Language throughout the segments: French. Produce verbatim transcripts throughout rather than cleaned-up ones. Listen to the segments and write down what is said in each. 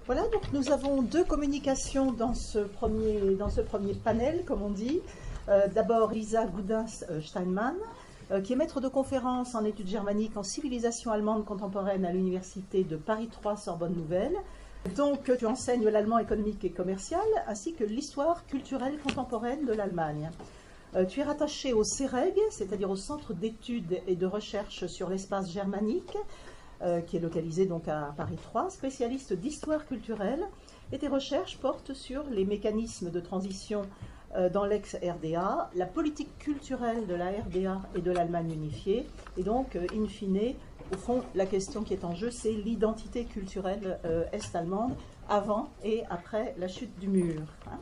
Voilà, donc nous avons deux communications dans ce premier, dans ce premier panel, comme on dit. Euh, D'abord, Lisa Goudas-Steinmann, euh, qui est maître de conférence en études germaniques en civilisation allemande contemporaine à l'université de Paris trois Sorbonne Nouvelle. Donc, tu enseignes l'allemand économique et commercial, ainsi que l'histoire culturelle contemporaine de l'Allemagne. Euh, tu es rattaché au CEREG, c'est-à-dire au Centre d'études et de recherche sur l'espace germanique, Euh, qui est localisé donc à Paris trois, spécialiste d'histoire culturelle, et tes recherches portent sur les mécanismes de transition euh, dans l'ex-R D A, la politique culturelle de la R D A et de l'Allemagne unifiée, et donc, euh, in fine, au fond, la question qui est en jeu, c'est l'identité culturelle euh, est-allemande avant et après la chute du mur. Hein.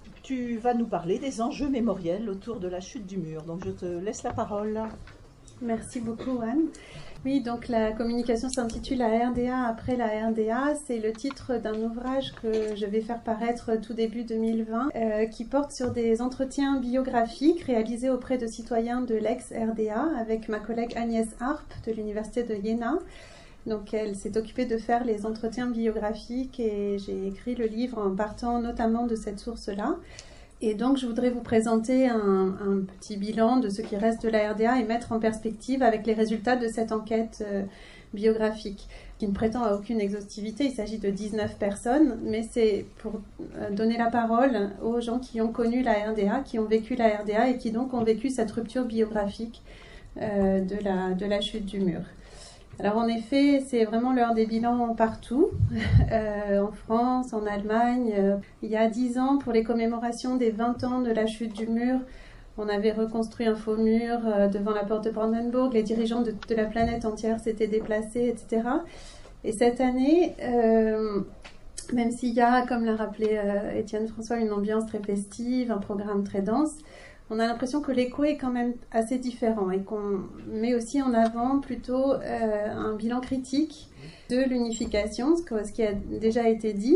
Tu vas nous parler des enjeux mémoriels autour de la chute du mur, donc je te laisse la parole. Merci beaucoup, Anne. Oui, donc la communication s'intitule La R D A après la R D A. C'est le titre d'un ouvrage que je vais faire paraître tout début deux mille vingt, euh, qui porte sur des entretiens biographiques réalisés auprès de citoyens de l'ex-R D A avec ma collègue Agnès Harp de l'université de Jena. Donc elle s'est occupée de faire les entretiens biographiques et j'ai écrit le livre en partant notamment de cette source-là. Et donc, je voudrais vous présenter un, un petit bilan de ce qui reste de la R D A et mettre en perspective avec les résultats de cette enquête euh, biographique, qui ne prétend à aucune exhaustivité. Il s'agit de dix-neuf personnes, mais c'est pour euh, donner la parole aux gens qui ont connu la R D A, qui ont vécu la R D A et qui donc ont vécu cette rupture biographique euh, de, la, de la chute du mur. Alors en effet, c'est vraiment l'heure des bilans partout, euh, en France, en Allemagne. Euh, il y a dix ans, pour les commémorations des vingt ans de la chute du mur, on avait reconstruit un faux mur euh, devant la porte de Brandenburg. Les dirigeants de, de la planète entière s'étaient déplacés, et cetera. Et cette année, euh, même s'il y a, comme l'a rappelé euh, Étienne François, une ambiance très festive, un programme très dense, on a l'impression que l'écho est quand même assez différent et qu'on met aussi en avant plutôt euh, un bilan critique de l'unification, ce qui a déjà été dit,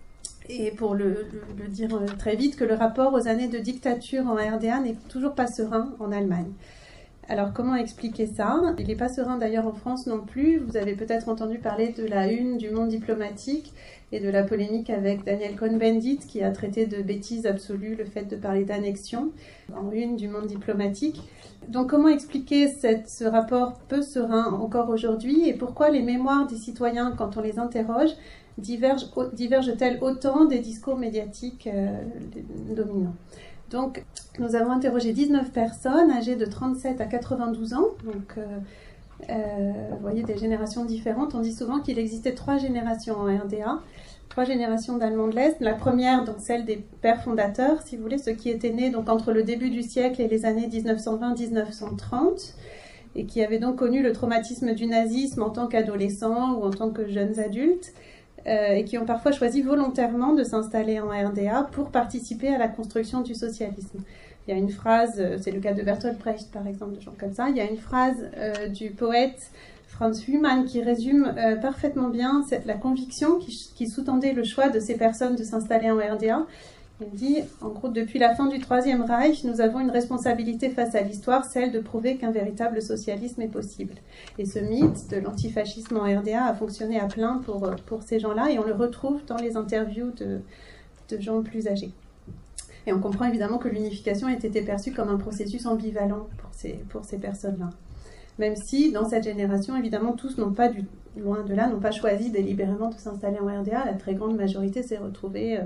et pour le, le, le dire très vite, que le rapport aux années de dictature en R D A n'est toujours pas serein en Allemagne. Alors, comment expliquer ça? Il n'est pas serein d'ailleurs en France non plus. Vous avez peut-être entendu parler de la une du Monde diplomatique et de la polémique avec Daniel Cohn-Bendit qui a traité de bêtise absolue le fait de parler d'annexion en une du Monde diplomatique. Donc, comment expliquer cette, ce rapport peu serein encore aujourd'hui et pourquoi les mémoires des citoyens, quand on les interroge, divergent, divergent-elles autant des discours médiatiques euh, dominants? Donc, nous avons interrogé dix-neuf personnes âgées de trente-sept à quatre-vingt-douze ans. Donc, euh, euh, vous voyez, des générations différentes. On dit souvent qu'il existait trois générations en R D A, trois générations d'Allemands de l'Est. La première, donc celle des pères fondateurs, si vous voulez, ceux qui étaient nés donc, entre le début du siècle et les années dix-neuf cent vingt à dix-neuf cent trente, et qui avaient donc connu le traumatisme du nazisme en tant qu'adolescents ou en tant que jeunes adultes. Euh, et qui ont parfois choisi volontairement de s'installer en R D A pour participer à la construction du socialisme. Il y a une phrase, c'est le cas de Bertolt Brecht par exemple, de gens comme ça, il y a une phrase euh, du poète Franz Humann qui résume euh, parfaitement bien cette, la conviction qui, qui sous-tendait le choix de ces personnes de s'installer en R D A. Il dit, en gros, depuis la fin du Troisième Reich, nous avons une responsabilité face à l'histoire, celle de prouver qu'un véritable socialisme est possible. Et ce mythe de l'antifascisme en R D A a fonctionné à plein pour, pour ces gens-là, et on le retrouve dans les interviews de, de gens plus âgés. Et on comprend évidemment que l'unification ait été perçue comme un processus ambivalent pour ces, pour ces personnes-là. Même si, dans cette génération, évidemment, tous n'ont pas, du, loin de là, n'ont pas choisi délibérément de s'installer en R D A. La très grande majorité s'est retrouvée... Euh,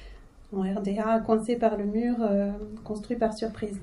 en R D A, coincé par le mur, euh, construit par surprise.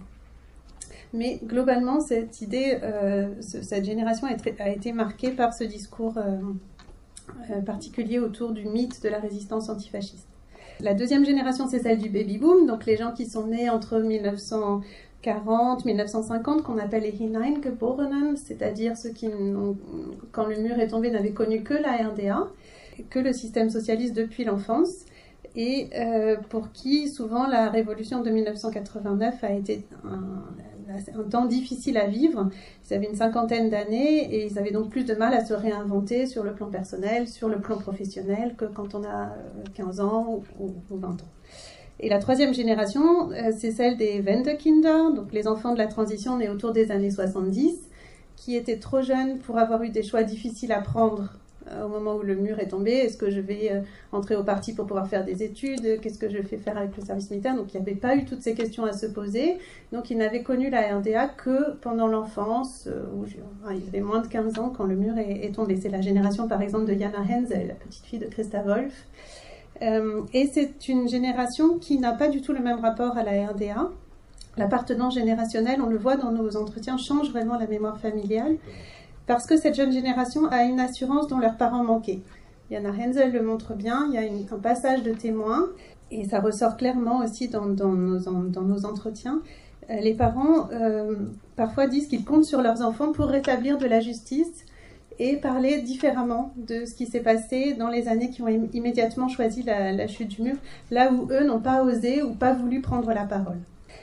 Mais globalement, cette idée, euh, ce, cette génération a, très, a été marquée par ce discours euh, euh, particulier autour du mythe de la résistance antifasciste. La deuxième génération, c'est celle du baby-boom, donc les gens qui sont nés entre mille neuf cent quarante et mille neuf cent cinquante, qu'on appelle les Hineingeborenen, c'est-à-dire ceux qui, quand le mur est tombé, n'avaient connu que la R D A, que le système socialiste depuis l'enfance, et euh, pour qui, souvent, la révolution de mille neuf cent quatre-vingt-neuf a été un, un temps difficile à vivre. Ils avaient une cinquantaine d'années et ils avaient donc plus de mal à se réinventer sur le plan personnel, sur le plan professionnel, que quand on a quinze ans ou, ou vingt ans. Et la troisième génération, euh, c'est celle des Wendekinder, donc les enfants de la transition nés autour des années soixante-dix, qui étaient trop jeunes pour avoir eu des choix difficiles à prendre au moment où le mur est tombé. Est-ce que je vais euh, entrer au parti pour pouvoir faire des études? Qu'est-ce que je fais faire avec le service militaire? Donc il n'y avait pas eu toutes ces questions à se poser. Donc il n'avait connu la R D A que pendant l'enfance, euh, où je, enfin, il avait moins de quinze ans quand le mur est, est tombé. C'est la génération par exemple de Jana Hensel, la petite fille de Christa Wolf. Euh, et c'est une génération qui n'a pas du tout le même rapport à la R D A. L'appartenance générationnelle, on le voit dans nos entretiens, change vraiment la mémoire familiale. Parce que cette jeune génération a une assurance dont leurs parents manquaient. Jana Hensel le montre bien, il y a une, un passage de témoin, et ça ressort clairement aussi dans, dans, nos, dans nos entretiens. Euh, les parents, euh, parfois, disent qu'ils comptent sur leurs enfants pour rétablir de la justice et parler différemment de ce qui s'est passé dans les années qui ont im- immédiatement choisi la, la chute du mur, là où eux n'ont pas osé ou pas voulu prendre la parole.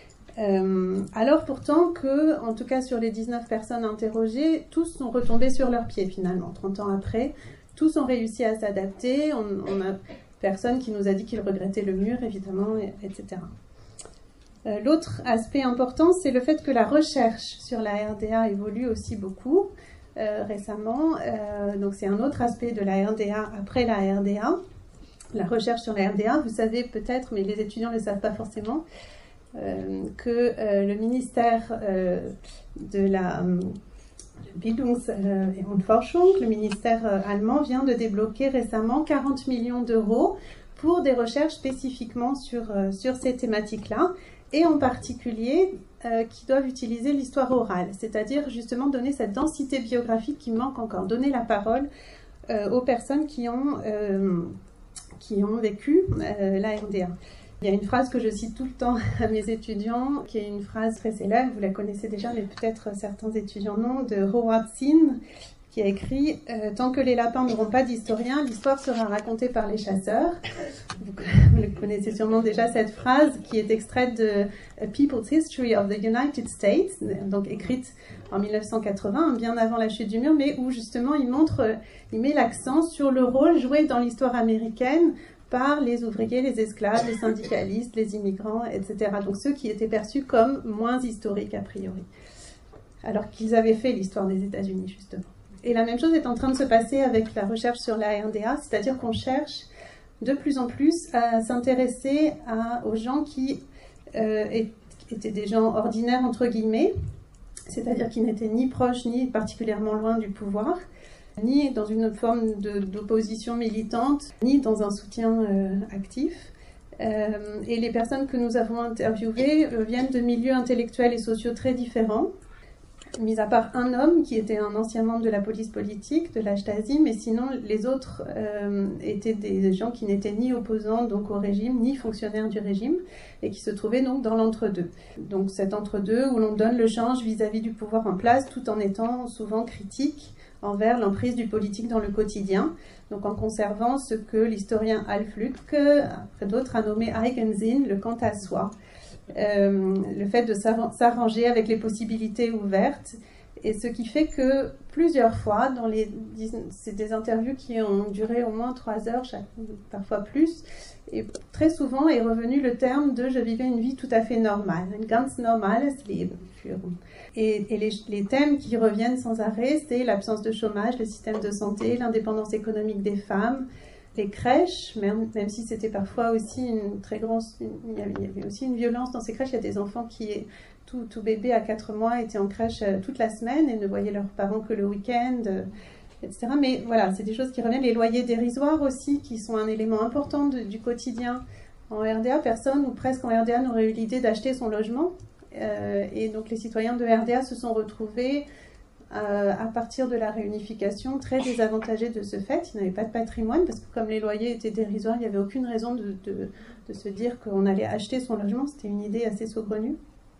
Euh, alors pourtant que, en tout cas sur les dix-neuf personnes interrogées, tous sont retombés sur leurs pieds finalement, trente ans après. Tous ont réussi à s'adapter, on, on a personne qui nous a dit qu'il regrettait le mur, évidemment, et, etc. Euh, l'autre aspect important, c'est le fait que la recherche sur la R D A évolue aussi beaucoup euh, récemment. Euh, donc c'est un autre aspect de la R D A après la R D A. La recherche sur la R D A, vous savez peut-être, mais les étudiants ne le savent pas forcément, Euh, que euh, le ministère euh, de la euh, Bildungs- äh, und Forschung, le ministère euh, allemand, vient de débloquer récemment quarante millions d'euros pour des recherches spécifiquement sur, euh, sur ces thématiques-là, et en particulier euh, qui doivent utiliser l'histoire orale, c'est-à-dire justement donner cette densité biographique qui manque encore, donner la parole euh, aux personnes qui ont, euh, qui ont vécu euh, la R D A. Il y a une phrase que je cite tout le temps à mes étudiants, qui est une phrase très célèbre, vous la connaissez déjà, mais peut-être certains étudiants non, de Howard Zinn, qui a écrit euh, « Tant que les lapins n'auront pas d'historien, l'histoire sera racontée par les chasseurs ». Vous, vous connaissez sûrement déjà cette phrase, qui est extraite de A People's History of the United States, donc écrite en mille neuf cent quatre-vingts, bien avant la chute du mur, mais où justement il montre, il met l'accent sur le rôle joué dans l'histoire américaine par les ouvriers, les esclaves, les syndicalistes, les immigrants, et cetera. Donc ceux qui étaient perçus comme moins historiques a priori, alors qu'ils avaient fait l'histoire des États-Unis justement. Et la même chose est en train de se passer avec la recherche sur la R D A, c'est-à-dire qu'on cherche de plus en plus à s'intéresser à, aux gens qui euh, étaient des gens ordinaires entre guillemets, c'est-à-dire qui n'étaient ni proches ni particulièrement loin du pouvoir, ni dans une forme de, d'opposition militante, ni dans un soutien euh, actif. Euh, et les personnes que nous avons interviewées euh, viennent de milieux intellectuels et sociaux très différents, mis à part un homme qui était un ancien membre de la police politique, de la Stasi, mais sinon les autres euh, étaient des gens qui n'étaient ni opposants donc au régime, ni fonctionnaires du régime, et qui se trouvaient donc dans l'entre-deux. Donc cet entre-deux où l'on donne le change vis-à-vis du pouvoir en place, tout en étant souvent critique envers l'emprise du politique dans le quotidien, donc en conservant ce que l'historien Alf Lüdtke, après d'autres, a nommé Eigensinn, le quant à soi, euh, le fait de s'arranger avec les possibilités ouvertes, et ce qui fait que plusieurs fois, dans les, c'est des interviews qui ont duré au moins trois heures, chaque, parfois plus, et très souvent est revenu le terme de « je vivais une vie tout à fait normale », « ein ganz normales Leben führen ». Et, et les, les thèmes qui reviennent sans arrêt, c'est l'absence de chômage, le système de santé, l'indépendance économique des femmes, les crèches, même, même si c'était parfois aussi une très grande... Une, il, y avait, il y avait aussi une violence dans ces crèches. Il y a des enfants qui, tout, tout bébé à quatre mois, étaient en crèche toute la semaine et ne voyaient leurs parents que le week-end, et cetera. Mais voilà, c'est des choses qui reviennent. Les loyers dérisoires aussi, qui sont un élément important de, du quotidien. En R D A, personne ou presque en R D A n'aurait eu l'idée d'acheter son logement. Euh, et donc les citoyens de R D A se sont retrouvés euh, à partir de la réunification très désavantagés de ce fait. Ils n'avaient pas de patrimoine parce que comme les loyers étaient dérisoires, il n'y avait aucune raison de, de, de se dire qu'on allait acheter son logement. C'était une idée assez saugrenue.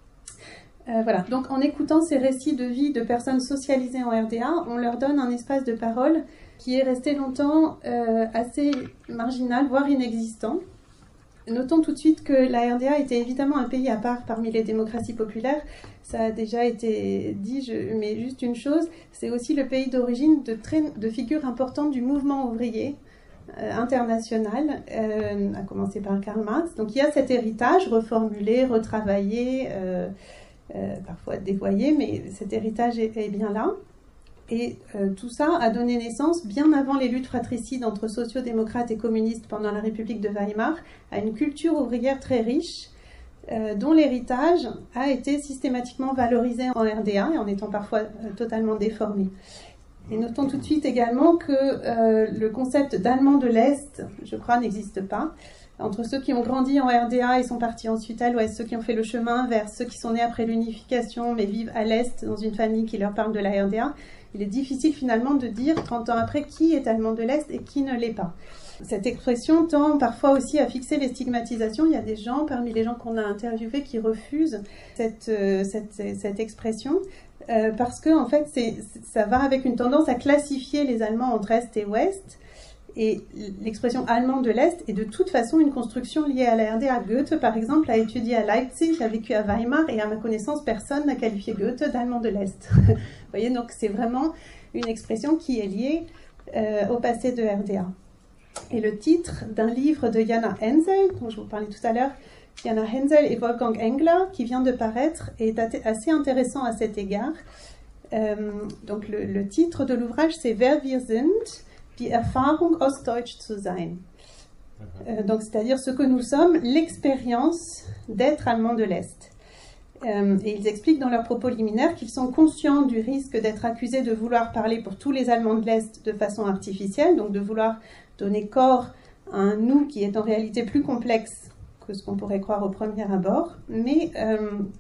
Euh, voilà. Donc en écoutant ces récits de vie de personnes socialisées en R D A, on leur donne un espace de parole qui est resté longtemps euh, assez marginal, voire inexistant. Notons tout de suite que la R D A était évidemment un pays à part parmi les démocraties populaires. Ça a déjà été dit, je, mais juste une chose, c'est aussi le pays d'origine de, très, de figures importantes du mouvement ouvrier euh, international, euh, à commencer par Karl Marx. Donc il y a cet héritage reformulé, retravaillé, euh, euh, parfois dévoyé, mais cet héritage est, est bien là. Et euh, tout ça a donné naissance, bien avant les luttes fratricides entre sociodémocrates et communistes pendant la République de Weimar, à une culture ouvrière très riche, euh, dont l'héritage a été systématiquement valorisé en R D A et en étant parfois euh, totalement déformé. Et notons tout de suite également que euh, le concept d'Allemand de l'Est, je crois, n'existe pas. Entre ceux qui ont grandi en R D A et sont partis ensuite à l'Ouest, ceux qui ont fait le chemin vers ceux qui sont nés après l'unification mais vivent à l'Est dans une famille qui leur parle de la R D A, il est difficile finalement de dire trente ans après qui est allemand de l'Est et qui ne l'est pas. Cette expression tend parfois aussi à fixer les stigmatisations. Il y a des gens, parmi les gens qu'on a interviewés, qui refusent cette, euh, cette, cette expression euh, parce que en fait, c'est, ça va avec une tendance à classifier les Allemands entre Est et Ouest. Et l'expression allemand de l'Est est de toute façon une construction liée à la R D A. Goethe, par exemple, a étudié à Leipzig, a vécu à Weimar, et à ma connaissance, personne n'a qualifié Goethe d'allemand de l'Est. Vous voyez, donc c'est vraiment une expression qui est liée euh, au passé de R D A. Et le titre d'un livre de Jana Hensel, dont je vous parlais tout à l'heure, Jana Hensel et Wolfgang Engler, qui vient de paraître, est assez intéressant à cet égard. Euh, donc le, le titre de l'ouvrage, c'est Wer wir sind, die Erfahrung Ostdeutsch zu sein. Euh, donc, c'est-à-dire ce que nous sommes, l'expérience d'être allemand de l'Est. Euh, et ils expliquent dans leurs propos liminaires qu'ils sont conscients du risque d'être accusés de vouloir parler pour tous les Allemands de l'Est de façon artificielle, donc de vouloir donner corps à un nous qui est en réalité plus complexe que ce qu'on pourrait croire au premier abord. Mais euh,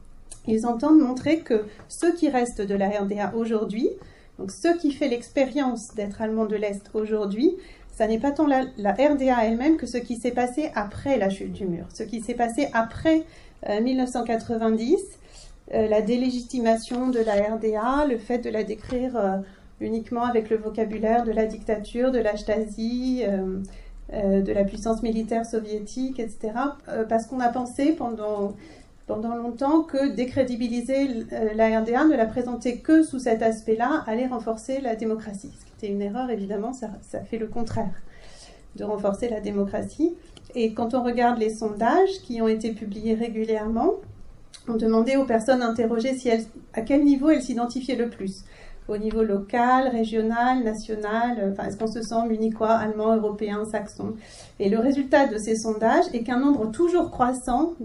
ils entendent montrer que ceux qui restent de la R D A aujourd'hui, donc ce qui fait l'expérience d'être allemand de l'Est aujourd'hui, ça n'est pas tant la, la R D A elle-même que ce qui s'est passé après la chute du mur. Ce qui s'est passé après euh, mille neuf cent quatre-vingt-dix, euh, la délégitimation de la R D A, le fait de la décrire euh, uniquement avec le vocabulaire de la dictature, de la Stasi, euh, euh, de la puissance militaire soviétique, et cetera. Euh, parce qu'on a pensé pendant... pendant longtemps que décrédibiliser la R D A, ne la présenter que sous cet aspect-là, allait renforcer la démocratie. Ce qui était une erreur, évidemment, ça, ça fait le contraire de renforcer la démocratie. Et quand on regarde les sondages qui ont été publiés régulièrement, on demandait aux personnes interrogées si elles, à quel niveau elles s'identifiaient le plus. Au niveau local, régional, national, enfin, est-ce qu'on se sent munichois, allemand, européen, saxon? Et le résultat de ces sondages est qu'un nombre toujours croissant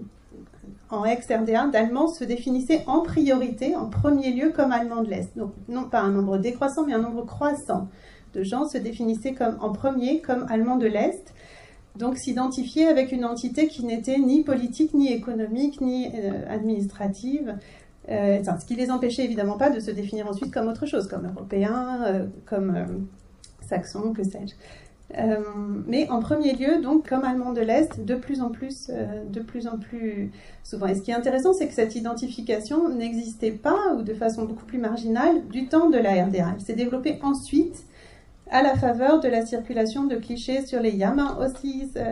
en ex-R D A, d'Allemands se définissaient en priorité, en premier lieu, comme Allemands de l'Est. Donc, non pas un nombre décroissant, mais un nombre croissant de gens se définissaient comme, en premier comme Allemands de l'Est, donc s'identifier avec une entité qui n'était ni politique, ni économique, ni euh, administrative, euh, ce qui les empêchait évidemment pas de se définir ensuite comme autre chose, comme Européens, euh, comme euh, Saxons, que sais-je. Euh, mais en premier lieu, donc, comme Allemands de l'Est, de plus en plus, euh, de plus en plus souvent. Et ce qui est intéressant, c'est que cette identification n'existait pas, ou de façon beaucoup plus marginale, du temps de la R D A. Elle s'est développée ensuite, à la faveur de la circulation de clichés sur les Jammer-Ossis, euh,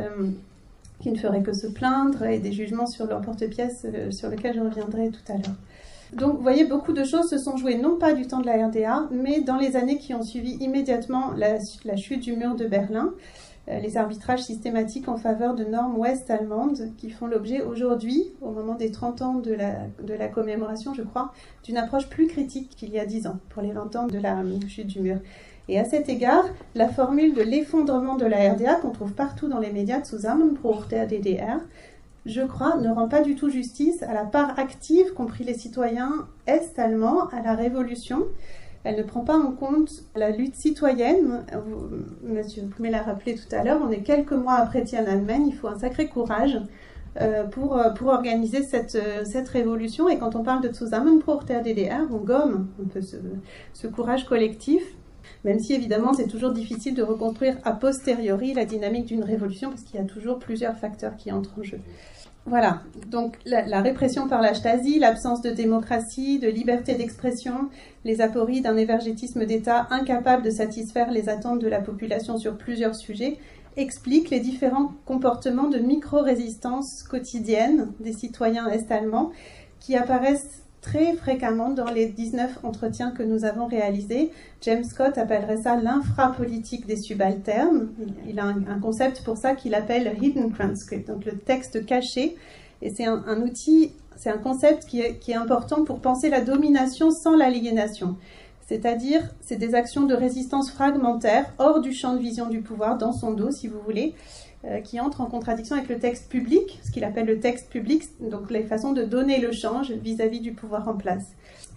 qui ne feraient que se plaindre, et des jugements sur l'emporte-pièce, euh, sur lesquels je reviendrai tout à l'heure. Donc, vous voyez, beaucoup de choses se sont jouées, non pas du temps de la R D A, mais dans les années qui ont suivi immédiatement la, la chute du mur de Berlin, euh, les arbitrages systématiques en faveur de normes ouest-allemandes qui font l'objet aujourd'hui, au moment des trente ans de la, de la commémoration, je crois, d'une approche plus critique qu'il y a dix ans, pour les vingt ans de la chute du mur. Et à cet égard, la formule de l'effondrement de la R D A, qu'on trouve partout dans les médias, Zusammenbruch der D D R, je crois, ne rend pas du tout justice à la part active qu'ont pris les citoyens est-allemands à la Révolution. Elle ne prend pas en compte la lutte citoyenne. Vous, monsieur Poumet l'a rappelé tout à l'heure, on est quelques mois après Tiananmen, il faut un sacré courage euh, pour, pour organiser cette, cette révolution. Et quand on parle de Zusammenbruch der D D R, on gomme un peu ce, ce courage collectif. Même si, évidemment, c'est toujours difficile de reconstruire a posteriori la dynamique d'une révolution, parce qu'il y a toujours plusieurs facteurs qui entrent en jeu. Voilà, donc la, la répression par la Stasi, l'absence de démocratie, de liberté d'expression, les apories d'un évergétisme d'État incapable de satisfaire les attentes de la population sur plusieurs sujets, expliquent les différents comportements de micro-résistance quotidienne des citoyens est-allemands qui apparaissent très fréquemment dans les dix-neuf entretiens que nous avons réalisés. James Scott appellerait ça l'infrapolitique des subalternes. Il a un, un concept pour ça qu'il appelle hidden transcript, donc le texte caché. Et c'est un, un outil, c'est un concept qui est, qui est important pour penser la domination sans l'aliénation. C'est-à-dire, c'est des actions de résistance fragmentaires, hors du champ de vision du pouvoir, dans son dos, si vous voulez, euh, qui entrent en contradiction avec le texte public, ce qu'il appelle le texte public, donc les façons de donner le change vis-à-vis du pouvoir en place.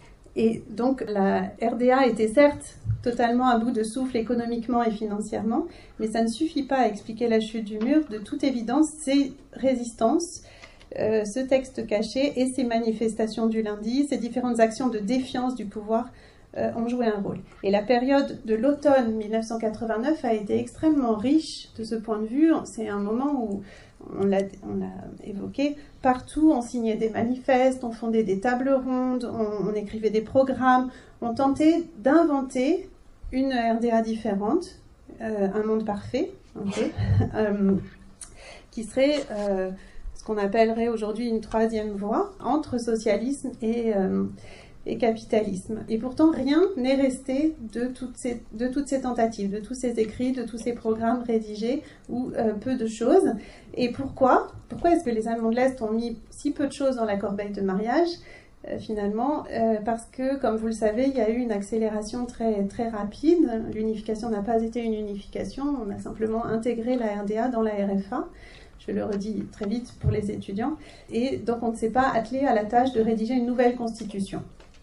Et donc, la R D A était certes totalement à bout de souffle économiquement et financièrement, mais ça ne suffit pas à expliquer la chute du mur. De toute évidence, ces résistances, euh, ce texte caché et ces manifestations du lundi, ces différentes actions de défiance du pouvoir euh, ont joué un rôle. Et la période de l'automne mille neuf cent quatre-vingt-neuf a été extrêmement riche de ce point de vue. C'est un moment où, on l'a, on l'a évoqué, partout on signait des manifestes, on fondait des tables rondes, on, on écrivait des programmes, on tentait d'inventer une R D A différente, euh, un monde parfait, okay, euh, qui serait euh, ce qu'on appellerait aujourd'hui une troisième voie entre socialisme et, euh, et capitalisme. Et pourtant, rien n'est resté de toutes, ces, de toutes ces tentatives, de tous ces écrits, de tous ces programmes rédigés, ou euh, peu de choses. Et pourquoi Pourquoi est-ce que les Allemands de l'Est ont mis si peu de choses dans la corbeille de mariage Euh, finalement, euh, parce que, comme vous le savez, il y a eu une accélération très, très rapide. L'unification n'a pas été une unification, on a simplement intégré la R D A dans la R F A. Je le redis très vite pour les étudiants. Et donc, on ne s'est pas attelé à la tâche de rédiger une nouvelle constitution.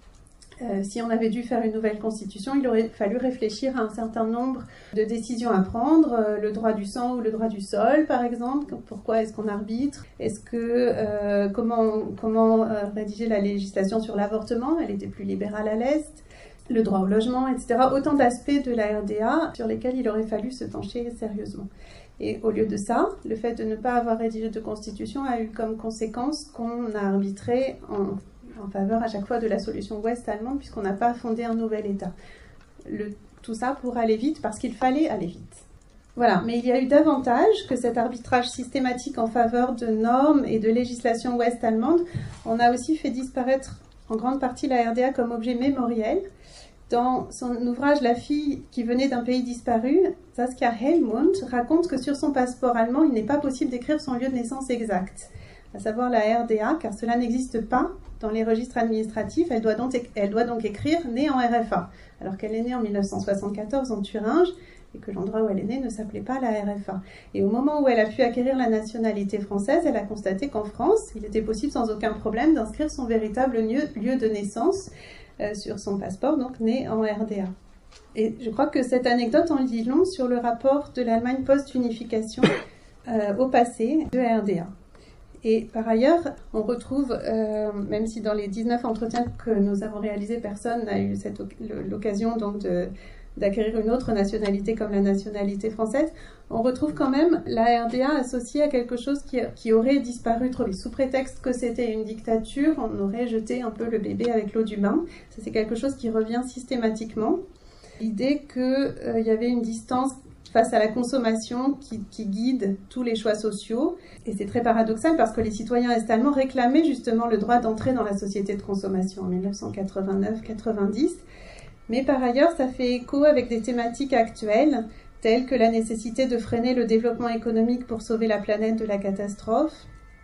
Euh, si on avait dû faire une nouvelle constitution, il aurait fallu réfléchir à un certain nombre de décisions à prendre, euh, le droit du sang ou le droit du sol, par exemple. Pourquoi est-ce qu'on arbitre? Est-ce que euh, comment comment euh, rédiger la législation sur l'avortement? Elle était plus libérale à l'est. Le droit au logement, et cetera. Autant d'aspects de la R D A sur lesquels il aurait fallu se pencher sérieusement. Et au lieu de ça, le fait de ne pas avoir rédigé de constitution a eu comme conséquence qu'on a arbitré en en faveur à chaque fois de la solution ouest allemande, puisqu'on n'a pas fondé un nouvel État. Le, tout ça pour aller vite, parce qu'il fallait aller vite. Voilà, mais il y a eu davantage que cet arbitrage systématique en faveur de normes et de législation ouest allemande. On a aussi fait disparaître en grande partie la R D A comme objet mémoriel. Dans son ouvrage « La fille qui venait d'un pays disparu », Saskia Hellmund raconte que sur son passeport allemand, il n'est pas possible d'écrire son lieu de naissance exact, à savoir la R D A, car cela n'existe pas dans les registres administratifs. Elle doit donc, elle doit donc écrire « née en R F A », alors qu'elle est née en mille neuf cent soixante-quatorze en Thuringe, et que l'endroit où elle est née ne s'appelait pas la R F A. Et au moment où elle a pu acquérir la nationalité française, elle a constaté qu'en France, il était possible sans aucun problème d'inscrire son véritable lieu, lieu de naissance euh, sur son passeport, donc née en R D A. Et je crois que cette anecdote en dit long sur le rapport de l'Allemagne post-unification euh, au passé de R D A. Et par ailleurs, on retrouve, euh, même si dans les dix-neuf entretiens que nous avons réalisés, personne n'a eu cette, l'occasion donc de, d'acquérir une autre nationalité comme la nationalité française, on retrouve quand même la R D A associée à quelque chose qui, qui aurait disparu trop vite. Sous prétexte que c'était une dictature, on aurait jeté un peu le bébé avec l'eau du bain. Ça, c'est quelque chose qui revient systématiquement. L'idée qu'il euh, y avait une distance face à la consommation qui, qui guide tous les choix sociaux. Et c'est très paradoxal parce que les citoyens est-allemands réclamaient justement le droit d'entrer dans la société de consommation en mille neuf cent quatre-vingt-neuf quatre-vingt-dix. Mais par ailleurs, ça fait écho avec des thématiques actuelles, telles que la nécessité de freiner le développement économique pour sauver la planète de la catastrophe,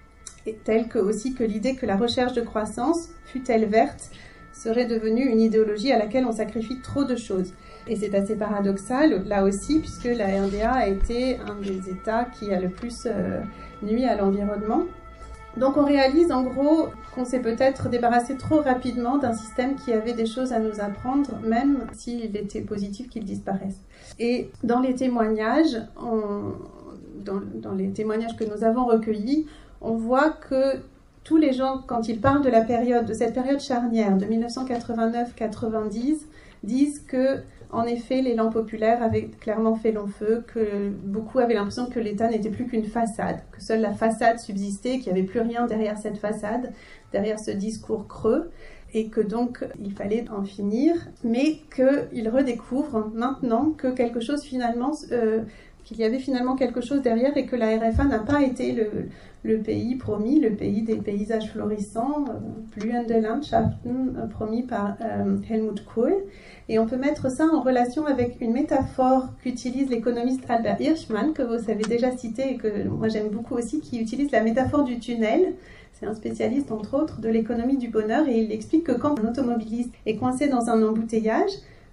et telles que aussi que l'idée que la recherche de croissance, fût-elle verte, serait devenue une idéologie à laquelle on sacrifie trop de choses. Et c'est assez paradoxal, là aussi, puisque la R D A a été un des États qui a le plus euh, nui à l'environnement. Donc on réalise en gros qu'on s'est peut-être débarrassé trop rapidement d'un système qui avait des choses à nous apprendre, même s'il était positif qu'il disparaisse. Et dans les témoignages, on, dans, dans les témoignages que nous avons recueillis, on voit que tous les gens, quand ils parlent de la période, de cette période charnière de mille neuf cent quatre-vingt-neuf quatre-vingt-dix, disent que en effet, l'élan populaire avait clairement fait long feu, que beaucoup avaient l'impression que l'État n'était plus qu'une façade, que seule la façade subsistait, qu'il n'y avait plus rien derrière cette façade, derrière ce discours creux, et que donc il fallait en finir, mais qu'ils redécouvrent maintenant que quelque chose finalement, euh, qu'il y avait finalement quelque chose derrière et que la R F A n'a pas été le, le pays promis, le pays des paysages florissants, euh, Blühende Landschaften, euh, promis par euh, Helmut Kohl. Et on peut mettre ça en relation avec une métaphore qu'utilise l'économiste Albert Hirschman, que vous avez déjà cité et que moi j'aime beaucoup aussi, qui utilise la métaphore du tunnel. C'est un spécialiste, entre autres, de l'économie du bonheur, et il explique que quand un automobiliste est coincé dans un embouteillage,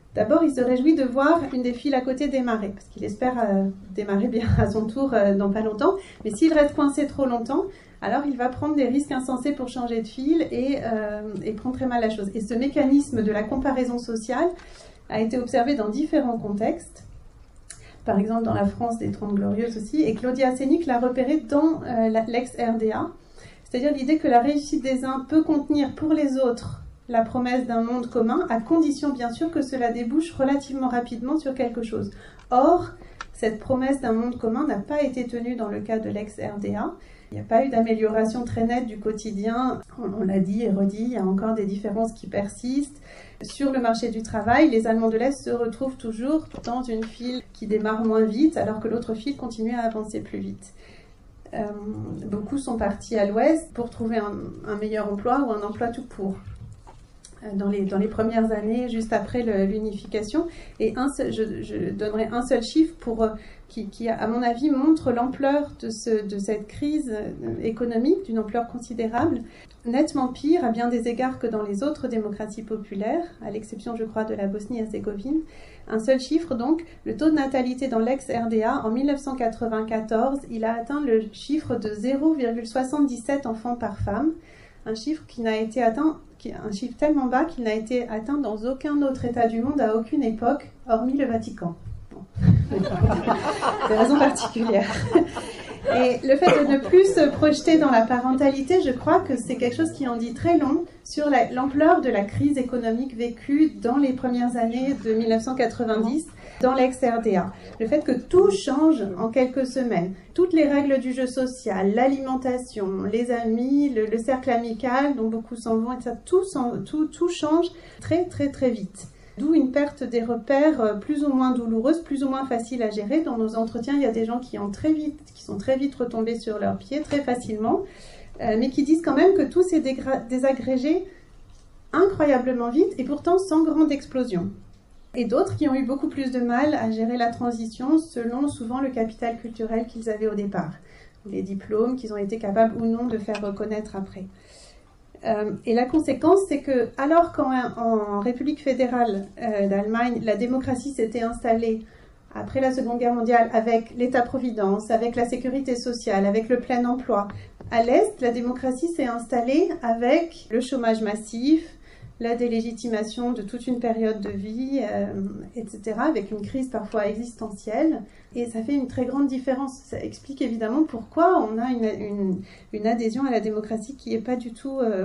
D'abord, il se réjouit de voir une des files à côté démarrer, parce qu'il espère euh, démarrer bien à son tour euh, dans pas longtemps. Mais s'il reste coincé trop longtemps, alors il va prendre des risques insensés pour changer de file et, euh, et prendre très mal la chose. Et ce mécanisme de la comparaison sociale a été observé dans différents contextes, par exemple dans la France des Trente Glorieuses aussi, et Claudia Sénic l'a repéré dans euh, l'ex-R D A, c'est-à-dire l'idée que la réussite des uns peut contenir pour les autres la promesse d'un monde commun, à condition bien sûr que cela débouche relativement rapidement sur quelque chose. Or, cette promesse d'un monde commun n'a pas été tenue dans le cas de l'ex-R D A. Il n'y a pas eu d'amélioration très nette du quotidien. On, on l'a dit et redit, il y a encore des différences qui persistent. Sur le marché du travail, les Allemands de l'Est se retrouvent toujours dans une file qui démarre moins vite, alors que l'autre file continue à avancer plus vite. Euh, beaucoup sont partis à l'Ouest pour trouver un, un meilleur emploi ou un emploi tout court. Dans les, dans les premières années, juste après le, l'unification. Et un seul, je, je donnerai un seul chiffre pour, qui, qui, à mon avis, montre l'ampleur de, ce, de cette crise économique, d'une ampleur considérable, nettement pire à bien des égards que dans les autres démocraties populaires, à l'exception, je crois, de la Bosnie-Herzégovine. Un seul chiffre, donc, le taux de natalité dans l'ex-R D A, en mille neuf cent quatre-vingt-quatorze, il a atteint le chiffre de zéro virgule soixante-dix-sept enfants par femme, un chiffre qui n'a été atteint un chiffre tellement bas qu'il n'a été atteint dans aucun autre État du monde à aucune époque, hormis le Vatican. Bon. Des raisons particulières. Et le fait de ne plus se projeter dans la parentalité, je crois que c'est quelque chose qui en dit très long sur la, l'ampleur de la crise économique vécue dans les premières années de mille neuf cent quatre-vingt-dix dans l'ex-R D A. Le fait que tout change en quelques semaines. Toutes les règles du jeu social, l'alimentation, les amis, le, le cercle amical dont beaucoup s'en vont, et cetera. Tout, tout, tout change très très très vite. D'où une perte des repères plus ou moins douloureuse, plus ou moins facile à gérer. Dans nos entretiens, il y a des gens qui, ont très vite, qui sont très vite retombés sur leurs pieds, très facilement, euh, mais qui disent quand même que tout s'est dégra- désagrégé incroyablement vite et pourtant sans grande explosion. Et d'autres qui ont eu beaucoup plus de mal à gérer la transition selon souvent le capital culturel qu'ils avaient au départ, ou les diplômes qu'ils ont été capables ou non de faire reconnaître après. Euh, et la conséquence, c'est que, alors qu'en en République fédérale euh, d'Allemagne, la démocratie s'était installée après la Seconde Guerre mondiale avec l'État-providence, avec la sécurité sociale, avec le plein emploi, à l'Est, la démocratie s'est installée avec le chômage massif, la délégitimation de toute une période de vie, euh, et cetera, avec une crise parfois existentielle. Et ça fait une très grande différence. Ça explique évidemment pourquoi on a une, une, une adhésion à la démocratie qui n'est pas du tout, euh,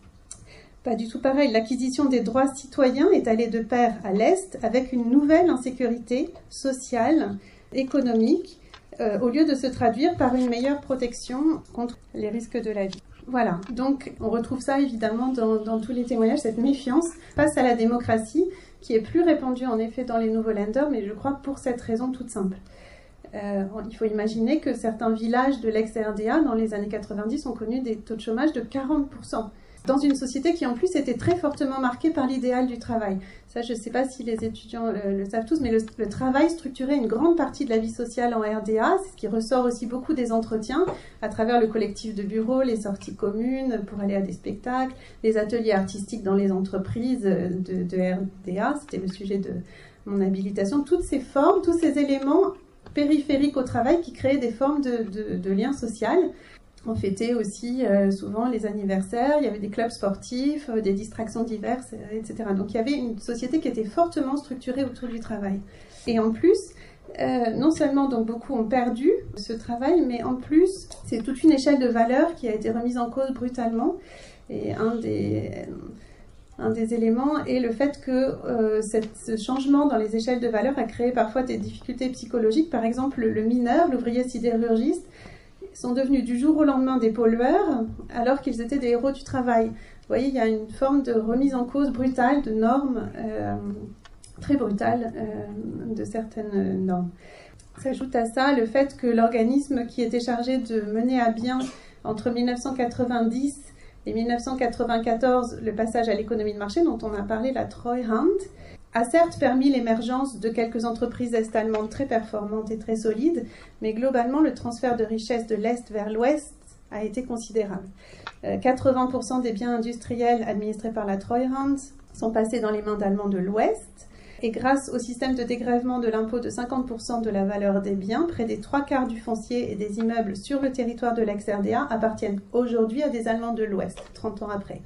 pas du tout pareille. L'acquisition des droits citoyens est allée de pair à l'Est avec une nouvelle insécurité sociale, économique, euh, au lieu de se traduire par une meilleure protection contre les risques de la vie. Voilà, donc on retrouve ça évidemment dans, dans tous les témoignages, cette méfiance face à la démocratie qui est plus répandue en effet dans les nouveaux Länder, mais je crois pour cette raison toute simple. Euh, il faut imaginer que certains villages de l'ex-R D A dans les années quatre-vingt-dix ont connu des taux de chômage de quarante pour cent. Dans une société qui en plus était très fortement marquée par l'idéal du travail. Ça, je ne sais pas si les étudiants le, le savent tous, mais le, le travail structurait une grande partie de la vie sociale en R D A, c'est ce qui ressort aussi beaucoup des entretiens, à travers le collectif de bureaux, les sorties communes pour aller à des spectacles, les ateliers artistiques dans les entreprises de, de R D A, c'était le sujet de mon habilitation. Toutes ces formes, tous ces éléments périphériques au travail qui créaient des formes de, de, de lien social. On fêtait aussi euh, souvent les anniversaires, il y avait des clubs sportifs, euh, des distractions diverses, et cetera. Donc il y avait une société qui était fortement structurée autour du travail. Et en plus, euh, non seulement donc beaucoup ont perdu ce travail, mais en plus, c'est toute une échelle de valeurs qui a été remise en cause brutalement. Et un des, un des éléments est le fait que euh, cette, ce changement dans les échelles de valeurs a créé parfois des difficultés psychologiques. Par exemple, le, le mineur, l'ouvrier sidérurgiste, sont devenus du jour au lendemain des pollueurs alors qu'ils étaient des héros du travail. Vous voyez, il y a une forme de remise en cause brutale de normes, euh, très brutale euh, de certaines normes. S'ajoute à ça le fait que l'organisme qui était chargé de mener à bien entre mille neuf cent quatre-vingt-dix et mille neuf cent quatre-vingt-quatorze le passage à l'économie de marché dont on a parlé, la Treuhand, a certes permis l'émergence de quelques entreprises est-allemandes très performantes et très solides, mais globalement, le transfert de richesses de l'Est vers l'Ouest a été considérable. Euh, quatre-vingts pour cent des biens industriels administrés par la Treuhand sont passés dans les mains d'Allemands de l'Ouest, Et grâce au système de dégrèvement de l'impôt de cinquante pour cent de la valeur des biens, près des trois quarts du foncier et des immeubles sur le territoire de l'ex-R D A appartiennent aujourd'hui à des Allemands de l'Ouest, trente ans après.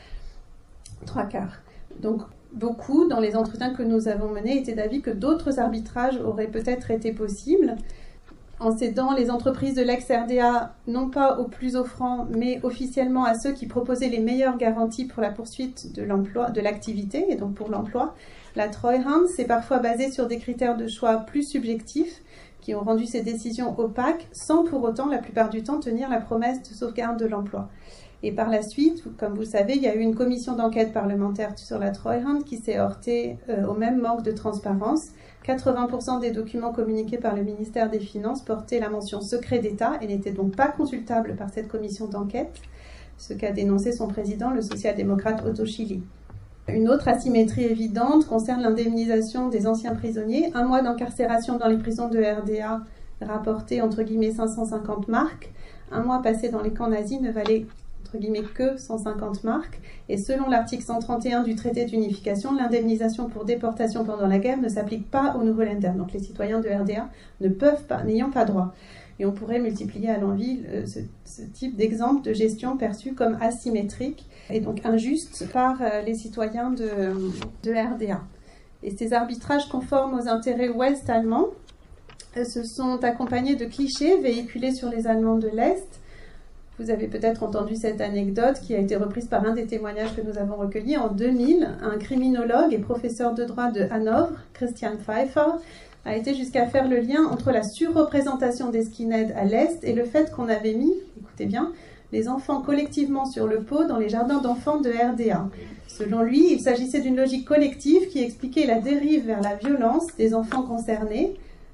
Trois quarts. Donc, beaucoup, dans les entretiens que nous avons menés, étaient d'avis que d'autres arbitrages auraient peut-être été possibles, en cédant les entreprises de l'ex-R D A, non pas aux plus offrants, mais officiellement à ceux qui proposaient les meilleures garanties pour la poursuite de l'emploi, de l'activité, et donc pour l'emploi. La Treuhand s'est parfois basée sur des critères de choix plus subjectifs, qui ont rendu ces décisions opaques, sans pour autant, la plupart du temps, tenir la promesse de sauvegarde de l'emploi. Et par la suite, comme vous le savez, il y a eu une commission d'enquête parlementaire sur la Treuhand qui s'est heurtée euh, au même manque de transparence. quatre-vingts pour cent des documents communiqués par le ministère des Finances portaient la mention secret d'État et n'étaient donc pas consultables par cette commission d'enquête, ce qu'a dénoncé son président, le social-démocrate Otto Schily. Une autre asymétrie évidente concerne l'indemnisation des anciens prisonniers. Un mois d'incarcération dans les prisons de R D A rapporté entre guillemets cinq cent cinquante marks. Un mois passé dans les camps nazis ne valait entre guillemets que cent cinquante marks. Et selon l'article cent trente et un du traité d'unification, l'indemnisation pour déportation pendant la guerre ne s'applique pas aux nouveaux Länder. Donc les citoyens de R D A ne peuvent pas, n'ayant pas droit. Et on pourrait multiplier à l'envi ce, ce type d'exemple de gestion perçue comme asymétrique et donc injuste par les citoyens de, de R D A. Et ces arbitrages conformes aux intérêts ouest allemands se sont accompagnés de clichés véhiculés sur les Allemands de l'Est. Vous avez peut-être entendu cette anecdote qui a été reprise par un des témoignages que nous avons recueillis. En deux mille, un criminologue et professeur de droit de Hanovre, Christian Pfeiffer, a été jusqu'à faire le lien entre la surreprésentation des skinheads à l'Est et le fait qu'on avait mis, écoutez bien, les enfants collectivement sur le pot dans les jardins d'enfants de R D A. Selon lui, il s'agissait d'une logique collective qui expliquait la dérive vers la violence des enfants concernés,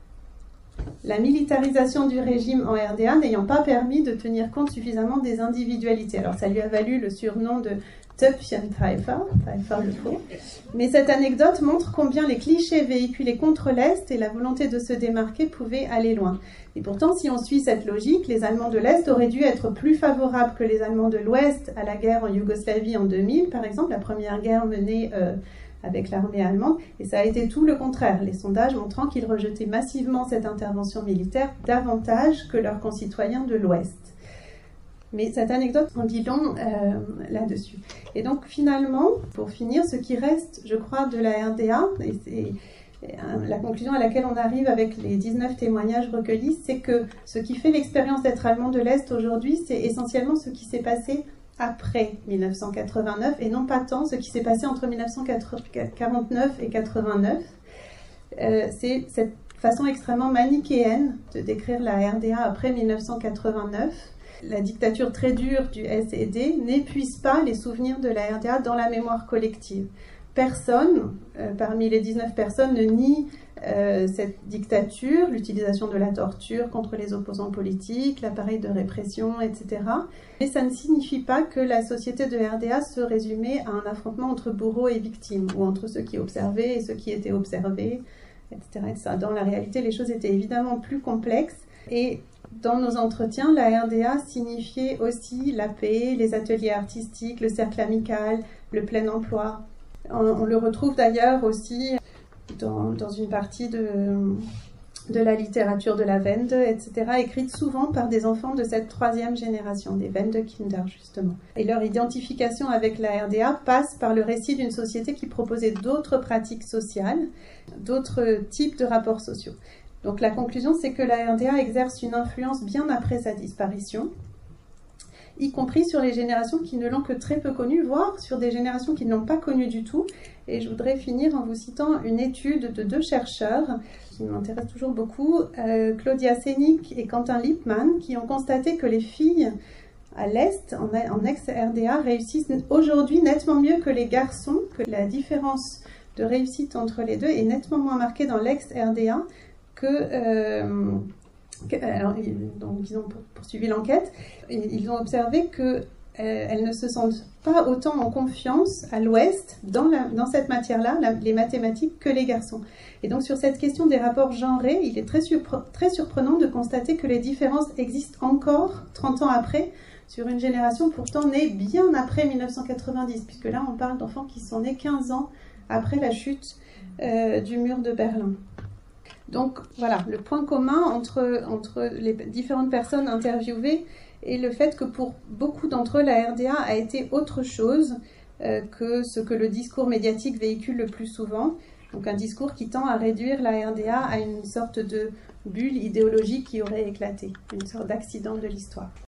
la militarisation du régime en R D A n'ayant pas permis de tenir compte suffisamment des individualités. Alors ça lui a valu le surnom de Töpfchen Pfeiffer, Pfeiffer le faux. Mais cette anecdote montre combien les clichés véhiculés contre l'Est et la volonté de se démarquer pouvaient aller loin. Et pourtant, si on suit cette logique, les Allemands de l'Est auraient dû être plus favorables que les Allemands de l'Ouest à la guerre en Yougoslavie en deux mille, par exemple, la première guerre menée euh, avec l'armée allemande, et ça a été tout le contraire, les sondages montrant qu'ils rejetaient massivement cette intervention militaire davantage que leurs concitoyens de l'Ouest. Mais cette anecdote en dit long euh, là-dessus. Et donc finalement, pour finir, ce qui reste, je crois, de la R D A, et c'est la conclusion à laquelle on arrive avec les dix-neuf témoignages recueillis, c'est que ce qui fait l'expérience d'être allemand de l'Est aujourd'hui, c'est essentiellement ce qui s'est passé après mille neuf cent quatre-vingt-neuf et non pas tant ce qui s'est passé entre mille neuf cent quarante-neuf et quatre-vingt-neuf. Euh, c'est cette façon extrêmement manichéenne de décrire la R D A après mille neuf cent quatre-vingt-neuf. La dictature très dure du S E D n'épuise pas les souvenirs de la R D A dans la mémoire collective. Personne, euh, parmi les dix-neuf personnes, ne nie euh, cette dictature, l'utilisation de la torture contre les opposants politiques, l'appareil de répression, et cetera. Mais ça ne signifie pas que la société de R D A se résumait à un affrontement entre bourreaux et victimes, ou entre ceux qui observaient et ceux qui étaient observés, et cetera, et cetera. Dans la réalité, les choses étaient évidemment plus complexes. Et dans nos entretiens, la R D A signifiait aussi la paix, les ateliers artistiques, le cercle amical, le plein emploi. On, on le retrouve d'ailleurs aussi dans, dans une partie de, de la littérature de la Wende, et cetera, écrite souvent par des enfants de cette troisième génération, des Wendekinder justement. Et leur identification avec la R D A passe par le récit d'une société qui proposait d'autres pratiques sociales, d'autres types de rapports sociaux. Donc la conclusion, c'est que la R D A exerce une influence bien après sa disparition, y compris sur les générations qui ne l'ont que très peu connue, voire sur des générations qui ne l'ont pas connue du tout. Et je voudrais finir en vous citant une étude de deux chercheurs qui m'intéressent toujours beaucoup, euh, Claudia Senig et Quentin Lippmann, qui ont constaté que les filles à l'Est, en, en ex-R D A, réussissent aujourd'hui nettement mieux que les garçons, que la différence de réussite entre les deux est nettement moins marquée dans l'ex-R D A que... Euh, Alors, donc, ils ont poursuivi l'enquête. Ils ont observé qu'elles euh, ne se sentent pas autant en confiance à l'Ouest dans, la, dans cette matière-là, la, les mathématiques, que les garçons. Et donc, sur cette question des rapports genrés, il est très, surpre- très surprenant de constater que les différences existent encore, trente ans après, sur une génération pourtant née bien après mille neuf cent quatre-vingt-dix, puisque là, on parle d'enfants qui sont nés quinze ans après la chute euh, du mur de Berlin. Donc voilà, le point commun entre, entre les différentes personnes interviewées est le fait que pour beaucoup d'entre eux, la R D A a été autre chose euh, que ce que le discours médiatique véhicule le plus souvent. Donc un discours qui tend à réduire la R D A à une sorte de bulle idéologique qui aurait éclaté, une sorte d'accident de l'histoire.